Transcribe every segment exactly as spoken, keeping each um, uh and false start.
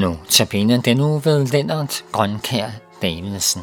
Notabene den uge ved Lennart Grønkjær Davidsen.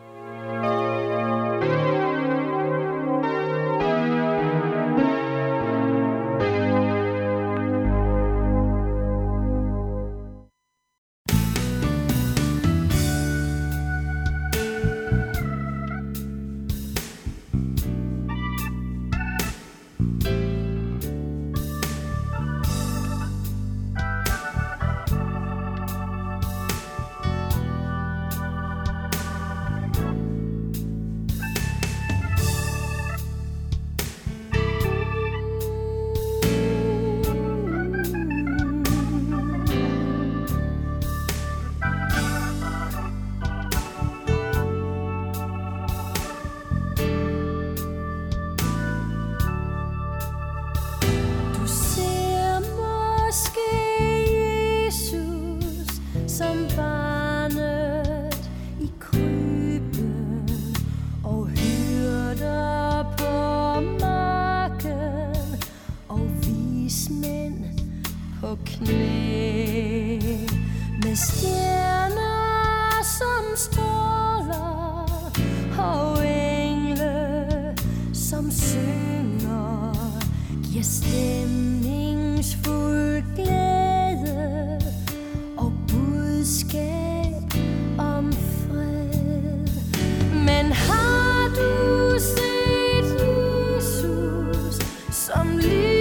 På knæ med stjerner som stråler og engle som synger, giver stemningsfuld glæde og budskab om fred. Men har du set Jesus som liv,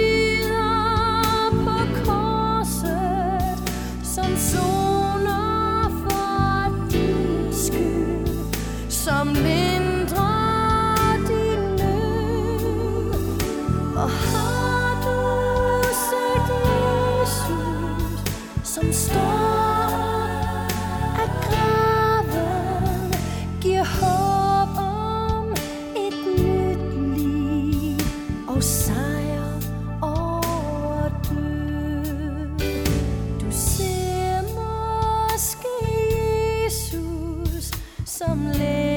som lindrer din nød? Og har du set Jesus, som står af graven, giver håb om et nyt liv og sejr over død? Du ser måske Jesus som lærer,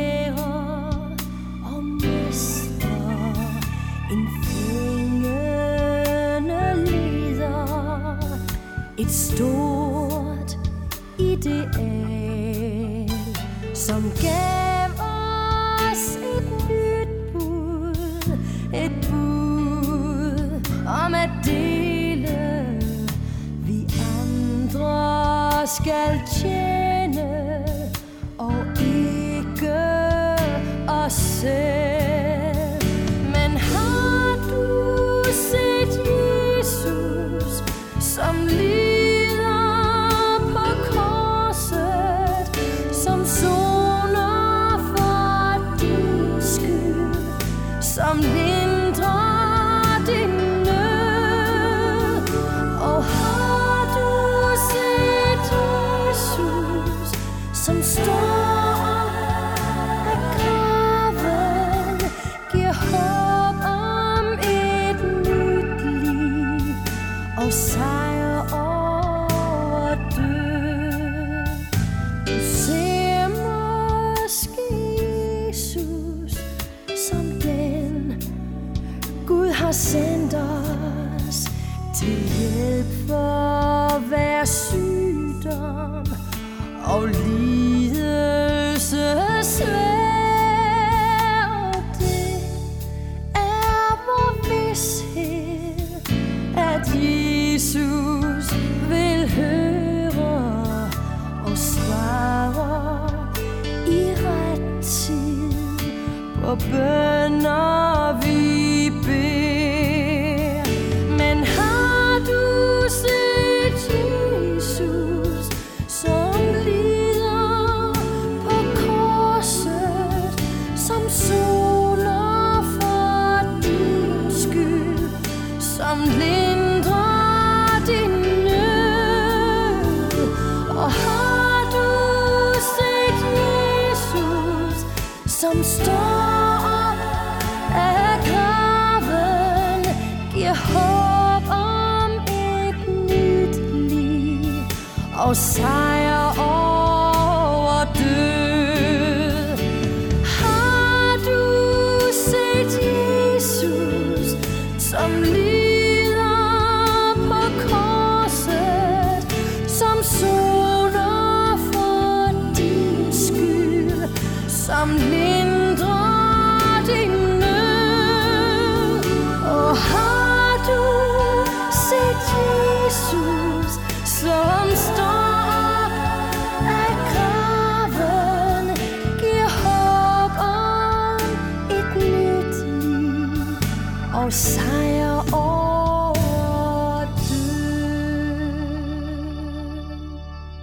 et stort ideal, som gav os et nyt bud, et bud om at dele, vi andre skal tjene og ikke os selv. Men har du set Jesus som liv, som lindrer din nød? Og har du set Jesus, som står af graven, giver håb om et nyt liv og sejr over død? Du ser måske Jesus som den Gud har sendt os til hjælp for hver sygdom og lidelse svær. Og det er vor vished, at Jesus vil høre og svare i ret tid på bønner vi beder. Men har du set Jesus, som lider på korset, som soner for din skyld, som lindrer din nød? Og har du set Jesus, som står af graven, giver håb om et nyt liv og sejr over død? Har du set Jesus, som lider på korset, som soner lindrer din nød. Og har du set Jesus, som står op af graven, giver håb om et nyt liv og sejr over døden.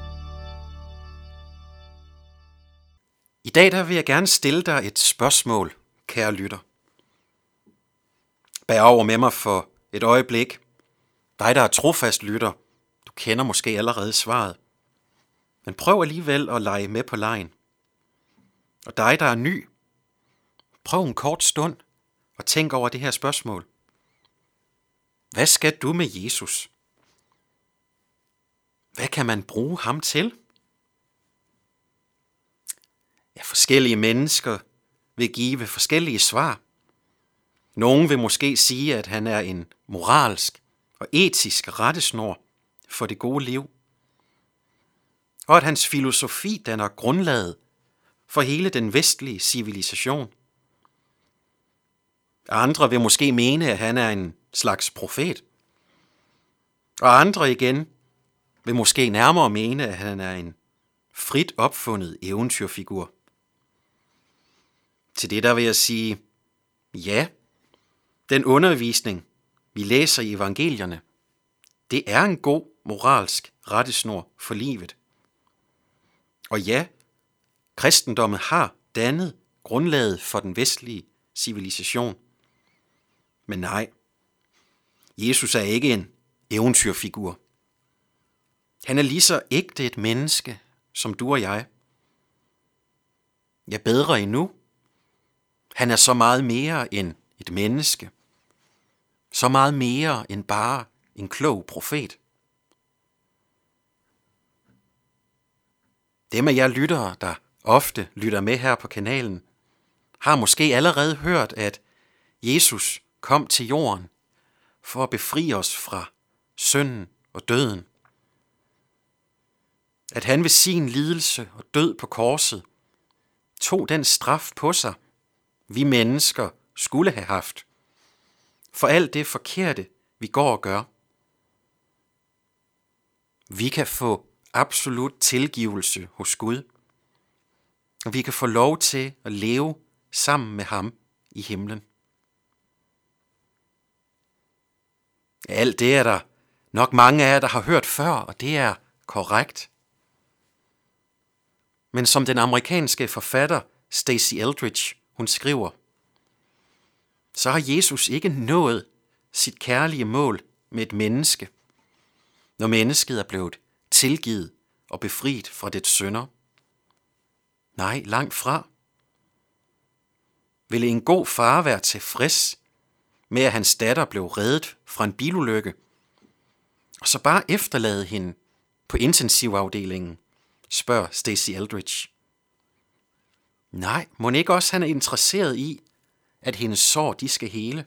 I dag der vil jeg gerne stille dig et spørgsmål, kære lytter. Bær over med mig for et øjeblik. Dig, der er trofast lytter, du kender måske allerede svaret. Men prøv alligevel at lege med på legen. Og dig, der er ny, prøv en kort stund og tænk over det her spørgsmål. Hvad skal du med Jesus? Hvad kan man bruge ham til? Ja, forskellige mennesker vil give forskellige svar. Nogle vil måske sige, at han er en moralsk og etisk rettesnor for det gode liv, og at hans filosofi danner grundlaget for hele den vestlige civilisation. Andre vil måske mene, at han er en slags profet, og andre igen vil måske nærmere mene, at han er en frit opfundet eventyrfigur. Til det der vil jeg sige, ja, den undervisning, vi læser i evangelierne, det er en god moralsk rettesnor for livet. Og ja, kristendommen har dannet grundlaget for den vestlige civilisation. Men nej, Jesus er ikke en eventyrfigur. Han er lige så ægte et menneske, som du og jeg. Ja, bedre endnu. Han er så meget mere end et menneske. Så meget mere end bare en klog profet. Dem af jer lyttere, der ofte lytter med her på kanalen, har måske allerede hørt, at Jesus kom til jorden for at befri os fra synden og døden. At han ved sin lidelse og død på korset tog den straf på sig, vi mennesker skulle have haft, for alt det forkerte, vi går og gør. Vi kan få absolut tilgivelse hos Gud, og vi kan få lov til at leve sammen med ham i himlen. Alt det er der nok mange af jer, der har hørt før, og det er korrekt. Men som den amerikanske forfatter Stacey Eldridge, hun skriver, så har Jesus ikke nået sit kærlige mål med et menneske, når mennesket er blevet tilgivet og befriet fra dets synder. Nej, langt fra. Ville en god far være tilfreds med, at hans datter blev reddet fra en bilulykke, og så bare efterlade hende på intensivafdelingen, spørger Stacey Eldridge. Nej, må ikke også han er interesseret i, at hendes sår de skal hele?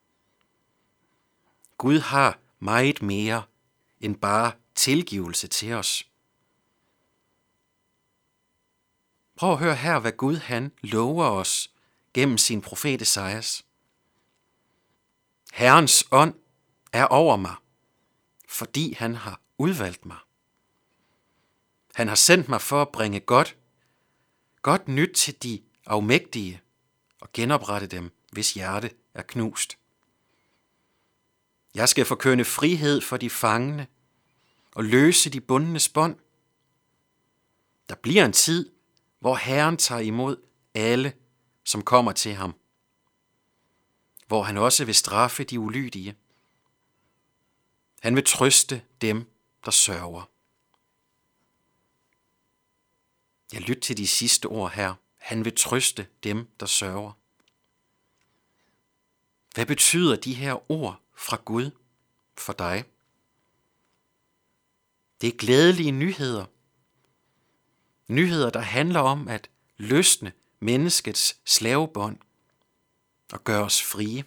Gud har meget mere end bare tilgivelse til os. Prøv at høre her, hvad Gud han lover os gennem sin profet Esajas. Herrens ånd er over mig, fordi han har udvalgt mig. Han har sendt mig for at bringe godt, godt nyt til de afmægtige og genoprette dem, hvis hjerte er knust. Jeg skal forkynde frihed for de fangne og løse de bundnes bånd. Der bliver en tid, hvor Herren tager imod alle, som kommer til ham. Hvor han også vil straffe de ulydige. Han vil trøste dem, der sørger. Jeg lytter til de sidste ord her. Han vil trøste dem, der sørger. Hvad betyder de her ord fra Gud for dig? Det er glædelige nyheder. Nyheder, der handler om at løsne menneskets slavebånd og gøre os frie.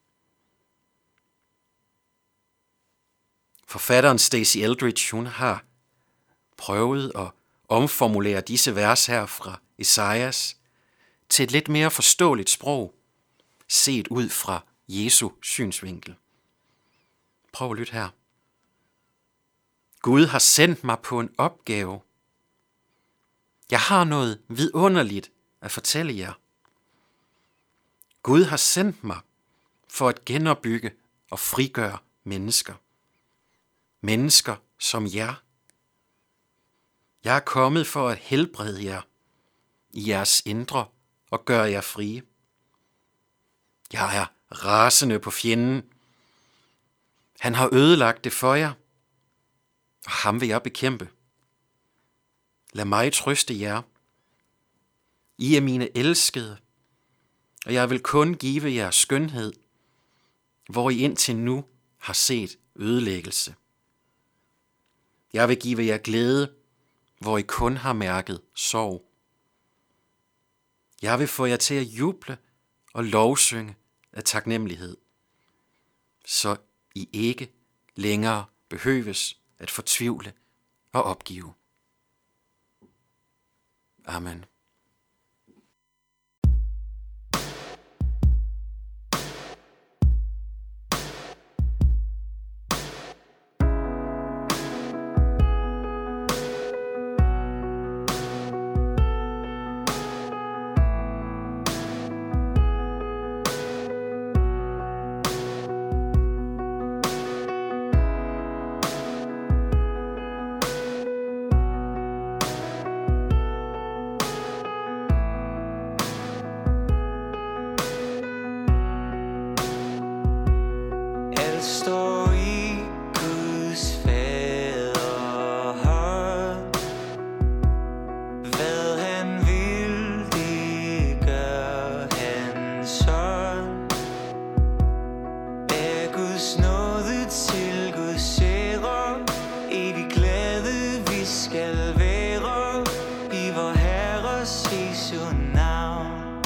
Forfatteren Stacey Eldridge, hun har prøvet at omformulere disse vers her fra Esajas til et lidt mere forståeligt sprog, set ud fra Jesu synsvinkel. Prøv at lytte her. Gud har sendt mig på en opgave. Jeg har noget vidunderligt at fortælle jer. Gud har sendt mig for at genopbygge og frigøre mennesker. Mennesker som jer. Jeg er kommet for at helbrede jer i jeres indre og gøre jer frie. Jeg er rasende på fjenden. Han har ødelagt det for jer, og ham vil jeg bekæmpe. Lad mig trøste jer. I er mine elskede, og jeg vil kun give jer skønhed, hvor I indtil nu har set ødelæggelse. Jeg vil give jer glæde, hvor I kun har mærket sorg. Jeg vil få jer til at juble og lovsynge af taknemmelighed, så I ikke længere behøves at fortvivle og opgive. Amen. Står i Guds faderhånd. Hvad han vil, det gør han sådan. Af Guds nåde til Guds ære, evig glæde vi skal være i vor Herres Jesu navn.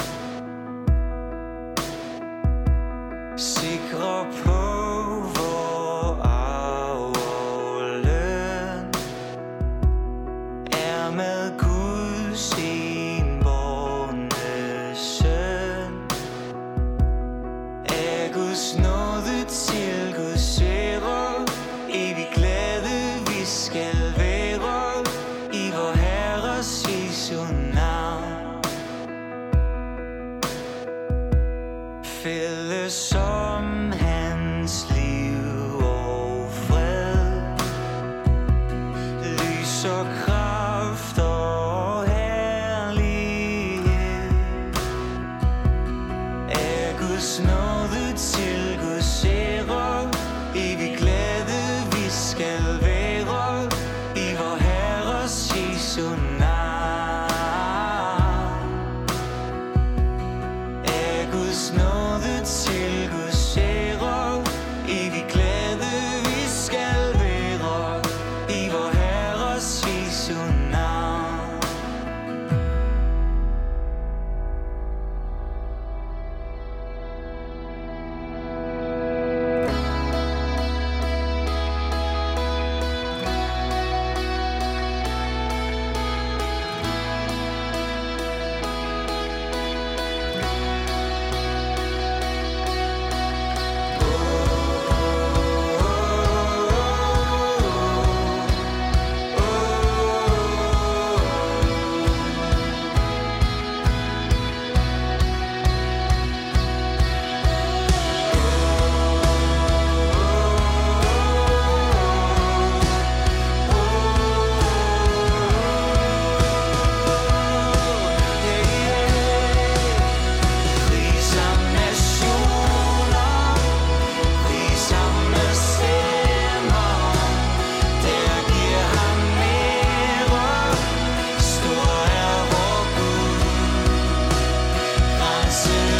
Sikre på med Guds enbårne søn. Af Guds nåde til Guds ære, evig glæde vi skal være i vor Herres Jesu navn. Fælles om hans liv og fred, lys og kraft og herlighed. Af Guds nåde til Guds ære, evig glæde vi skal være i vor Herres Jesu navn. Af Guds nåde til Guds ære, evig glæde vi skal være i vor Herres Jesu navn. Stor er vor Gud, grænseløs.